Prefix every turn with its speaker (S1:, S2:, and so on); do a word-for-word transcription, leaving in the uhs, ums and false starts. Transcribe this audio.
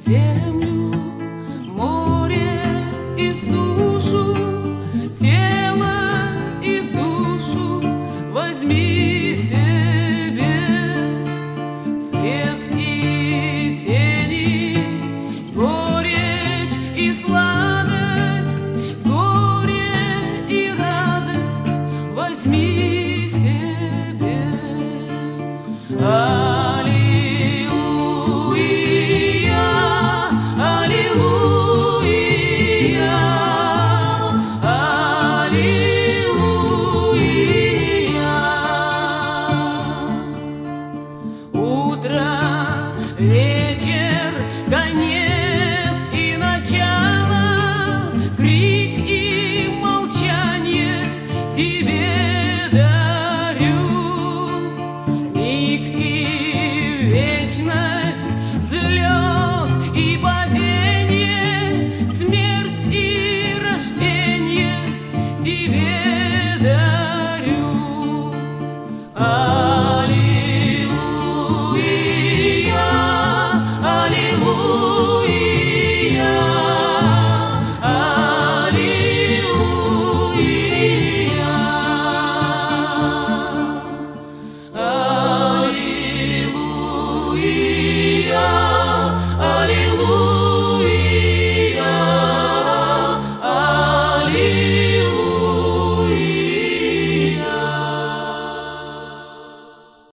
S1: землю, море и сушу, тело и душу возьми себе. Свет и тени, горечь и сладость, горе и радость возьми себе. Вечер, конец и начало, крик и молчание тебе дарю. Миг и вечность, взлет и падение, смерть и рождение тебе дарю. Аллилуйя.